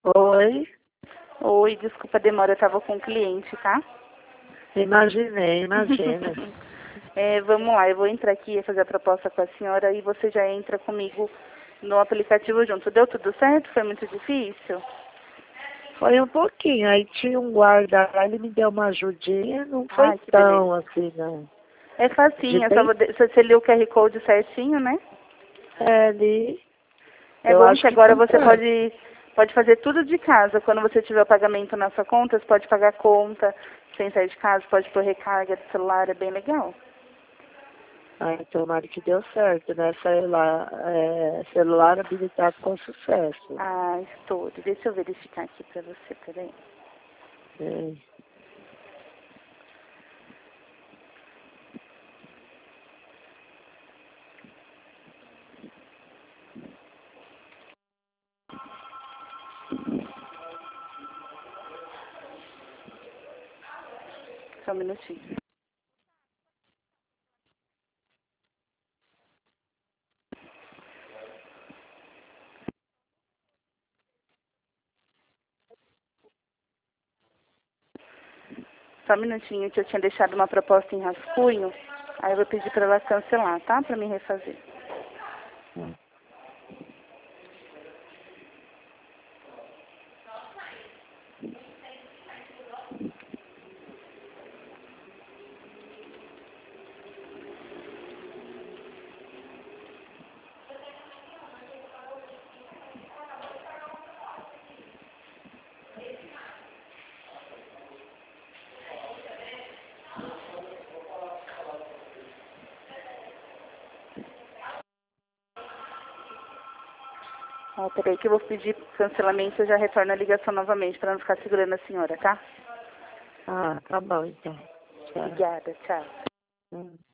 Oi, Oi, desculpa a demora, eu tava com um cliente, tá? imaginei, imagina. Vamos lá, eu vou entrar aqui e fazer a proposta com a senhora e você já entra comigo no aplicativo junto. Deu tudo certo? Foi muito difícil? Foi um pouquinho, aí tinha um guarda lá, ele me deu uma ajudinha, não foi Ai, que beleza. tão assim, não. É facinho, é só Digitei você lê o QR Code certinho, né? ali, É eu bom acho que que agora tá você certo. pode fazer tudo de casa. Quando você tiver o pagamento na sua conta, você pode pagar a conta sem sair de casa, pode pôr recarga de celular, é bem legal. Ai, tomara que deu certo, né? Celular habilitado com sucesso. Ah, estou. Deixa eu verificar aqui pra você, peraí. É. Só um minutinho. Só um minutinho que eu tinha deixado uma proposta em rascunho. Aí eu vou pedir pra ela cancelar, tá? Pra me refazer. Ó, peraí que eu vou pedir cancelamento e eu já retorno a ligação novamente pra não ficar segurando a senhora, tá? Ah, tá bom então. Tchau. Obrigada, tchau. Hum.